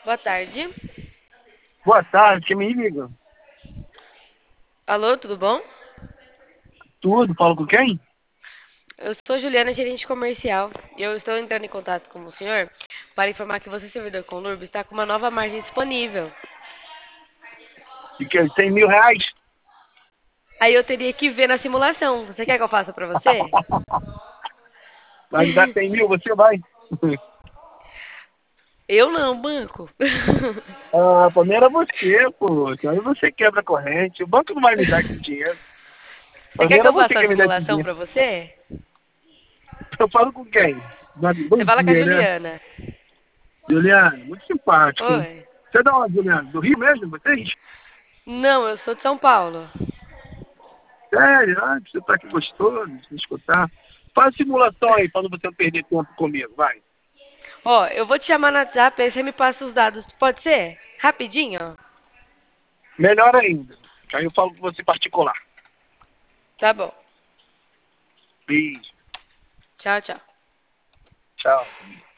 Boa tarde. Boa tarde, quem me liga? Alô, tudo bom? Tudo, falo com quem? Eu sou Juliana, gerente comercial, e eu estou entrando em contato com o senhor para informar que você, servidor Conurb, está com uma nova margem disponível. De que 100 mil reais? Aí eu teria que ver na simulação. Você quer que eu faça para você? Vai me dar 100 mil, você vai. Eu não, banco. Ah, pra mim era você, pô. Aí você quebra a corrente. O banco não vai me dar esse dinheiro. Você Pra mim quer que era eu você faça que a ia me dar esse simulação dinheiro. para você? Eu falo com quem? Você Bom fala com a dia, né? Juliana. Juliana, muito simpático, hein? Oi. Você é da onde, Juliana? Do Rio mesmo, vocês? Não, eu sou de São Paulo. Sério? Ah, você tá aqui gostoso de escutar. Faz simulação aí, pra não você perder tempo comigo, vai. Ó, eu vou te chamar no WhatsApp, aí você me passa os dados. Pode ser? Rapidinho? Melhor ainda. Aí eu falo com você particular. Tá bom. Beijo. Tchau, tchau. Tchau.